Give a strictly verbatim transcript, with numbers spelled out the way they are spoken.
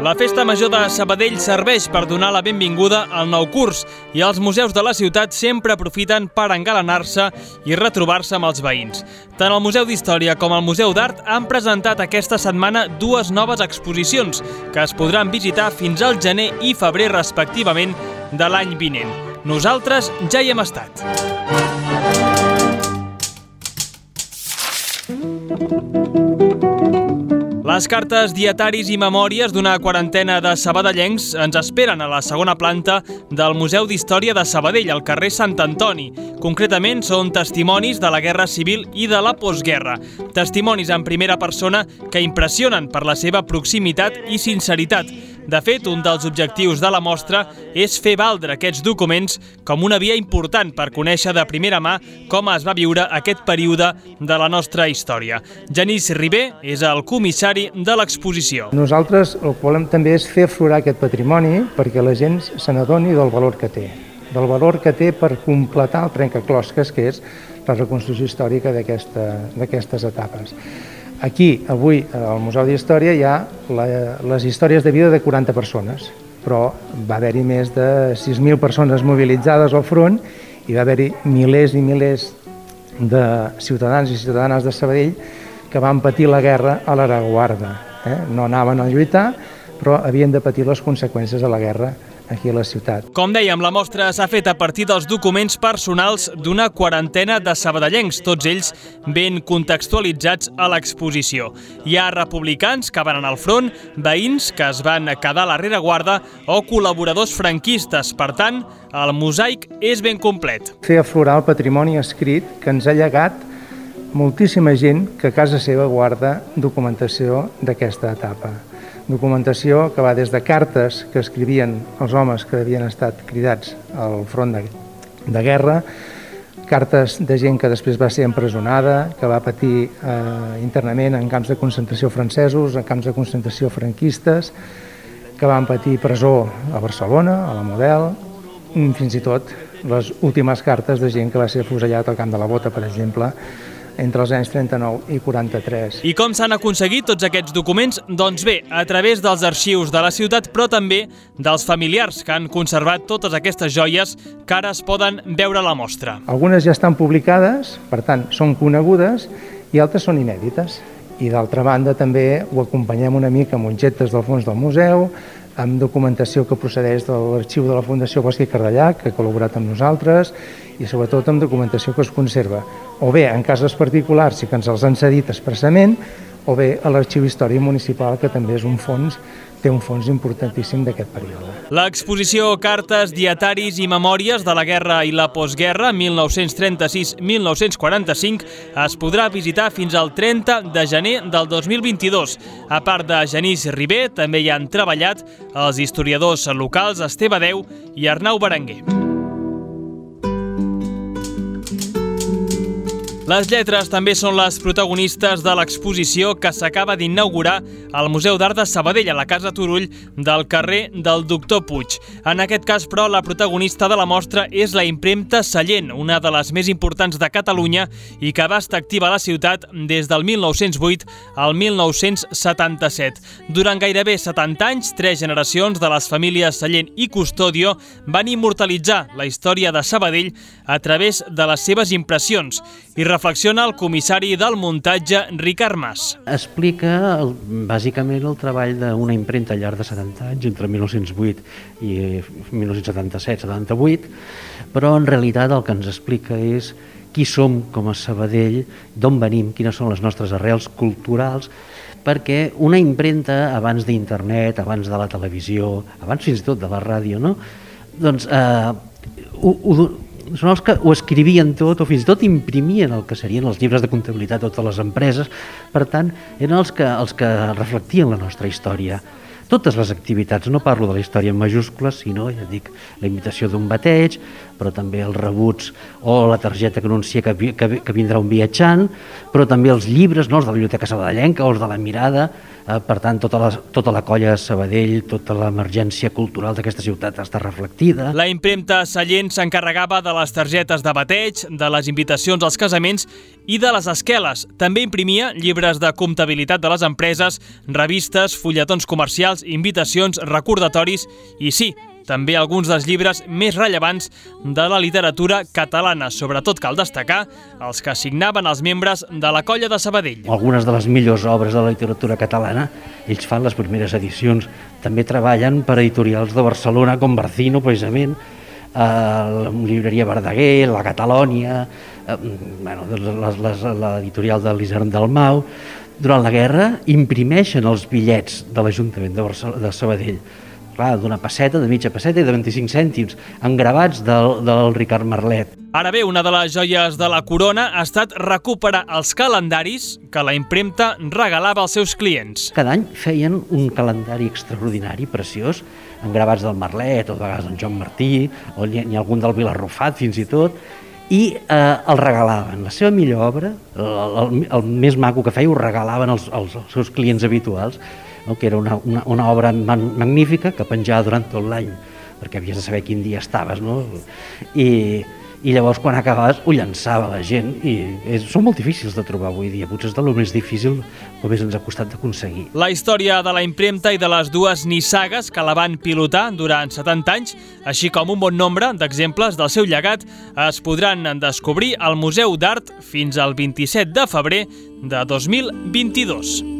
La Festa Major de Sabadell serveix per donar la benvinguda al nou curs i els museus de la ciutat sempre aprofiten per engalanar-se i retrobar-se amb els veïns. Tant el Museu d'Història com el Museu d'Art han presentat aquesta setmana dues noves exposicions que es podran visitar fins al gener i febrer respectivament de l'any vinent. Nosaltres ja hi hem estat. Les cartes, dietaris i memòries d'una quarantena de sabadellencs ens esperen a la segona planta del Museu d'Història de Sabadell, al carrer Sant Antoni. Concretament, són testimonis de la Guerra Civil i de la postguerra. Testimonis en primera persona que impressionen per la seva proximitat i sinceritat. De fet, un dels objectius de la mostra és fer valdre aquests documents com una via important per conèixer de primera mà com es va viure aquest període de la nostra història. Genís Ribé és el comissari de l'exposició. Nosaltres el que volem també és fer aflorar aquest patrimoni perquè la gent se n'adoni del valor que té, del valor que té per completar el trencaclosques que és la reconstrucció històrica d'aquestes etapes. Aquí, avui, al Museu d'Història hi ha la, les històries de vida de quaranta persones, però va haver-hi més de sis mil persones mobilitzades al front i va haver-hi milers i milers de ciutadans i ciutadanes de Sabadell que van patir la guerra a la rereguarda. Eh? No anaven a lluitar, però havien de patir les conseqüències de la guerra aquí a la ciutat. Com dèiem, la mostra s'ha fet a partir dels documents personals d'una quarantena de sabadellencs, tots ells ben contextualitzats a l'exposició. Hi ha republicans que van anar al front, veïns que es van quedar a la rereguarda o col·laboradors franquistes. Per tant, el mosaic és ben complet. Fer aflorar el patrimoni escrit que ens ha llegat moltíssima gent que a casa seva guarda documentació d'aquesta etapa. Documentació que va des de cartes que escrivien els homes que havien estat cridats al front de, de guerra, cartes de gent que després va ser empresonada, que va patir eh, internament en camps de concentració francesos, en camps de concentració franquistes, que van patir presó a Barcelona, a la Model, fins i tot les últimes cartes de gent que va ser afusellat al Camp de la Bota, per exemple, entre els anys trenta-nou i quaranta-tres. I com s'han aconseguit tots aquests documents? Doncs bé, a través dels arxius de la ciutat, però també dels familiars que han conservat totes aquestes joies que ara es poden veure a la mostra. Algunes ja estan publicades, per tant, són conegudes, i altres són inèdites. I d'altra banda també ho acompanyem una mica amb objectes del fons del museu, amb documentació que procedeix de l'arxiu de la Fundació Bosch i Cardellac, que ha col·laborat amb nosaltres, i sobretot amb documentació que es conserva, o bé en cases particulars i que ens els han cedit expressament, o bé a l'Arxiu Històric Municipal, que també és un fons, té un fons importantíssim d'aquest període. L'exposició Cartes, dietaris i memòries de la guerra i la postguerra mil nou-cents trenta-sis a mil nou-cents quaranta-cinc es podrà visitar fins al trenta de gener del dos mil vint-i-dos. A part de Genís Ribé, també hi han treballat els historiadors locals Esteve Deu i Arnau Berenguer. Les lletres també són les protagonistes de l'exposició que s'acaba d'inaugurar al Museu d'Art de Sabadell, a la Casa Turull del carrer del Doctor Puig. En aquest cas, però, la protagonista de la mostra és la impremta Sallent, una de les més importants de Catalunya i que va estar activa a la ciutat des del mil nou-cents vuit al mil nou-cents setanta-set. Durant gairebé setanta anys, tres generacions de les famílies Sallent i Custodio van immortalitzar la història de Sabadell a través de les seves impressions. I reflexiona el comissari del muntatge, Ricard Mas. Explica bàsicament el treball d'una impremta al llarg de setanta anys, entre mil nou-cents vuit i mil nou-cents setanta-set setanta-vuit, però en realitat el que ens explica és qui som com a Sabadell, d'on venim, quines són les nostres arrels culturals, perquè una impremta abans d'internet, abans de la televisió, abans fins i tot de la ràdio, no? doncs eh, ho, ho, són els que ho escrivien tot o fins i tot imprimien el que serien els llibres de comptabilitat de totes les empreses, per tant, eren els que, els que reflectien la nostra història. Totes les activitats, no parlo de la història en majúscules, sinó, ja dic, la invitació d'un bateig, però també els rebuts o la targeta que anuncia que, que, que vindrà un viatjant, però també els llibres, no, els de la Biblioteca Sabadellenca o els de la Mirada, eh, per tant, tota la, tota la colla de Sabadell, tota l'emergència cultural d'aquesta ciutat està reflectida. La impremta Sallent s'encarregava de les targetes de bateig, de les invitacions als casaments i de les esqueles. També imprimia llibres de comptabilitat de les empreses, revistes, fulletons comercials postals, invitacions, recordatoris i sí, també alguns dels llibres més rellevants de la literatura catalana. Sobretot cal destacar els que signaven els membres de la colla de Sabadell. Algunes de les millors obres de la literatura catalana, ells fan les primeres edicions. També treballen per editorials de Barcelona com Barcino, precisament, eh, la llibreria Verdaguer, la Catalònia, eh, bueno, l'editorial de l'Isern Dalmau. Durant la guerra imprimeixen els bitllets de l'Ajuntament de, de Sabadell, clar, d'una pesseta, de mitja pesseta i de vint-i-cinc cèntims, engravats del, del Ricard Marlet. Ara bé, una de les joies de la corona ha estat recuperar els calendaris que la impremta regalava als seus clients. Cada any feien un calendari extraordinari, preciós, engravats del Marlet, o de vegades del Joan Martí, o ni, ni algun del Vilarrufat, fins i tot, i eh, el regalaven. La seva millor obra, el, el, el més maco que feia, ho regalaven als, als, als seus clients habituals, no? Que era una, una, una obra man, magnífica que penjava durant tot l'any, perquè havies de saber quin dia estaves, no? I, i llavors quan acabaves ho llançava la gent, i és, són molt difícils de trobar avui dia, potser és de lo més difícil o més ens ha costat d'aconseguir. La història de la impremta i de les dues nissagues que la van pilotar durant setanta anys, així com un bon nombre d'exemples del seu llegat, es podran descobrir al Museu d'Art fins al vint-i-set de febrer de dos mil vint-i-dos.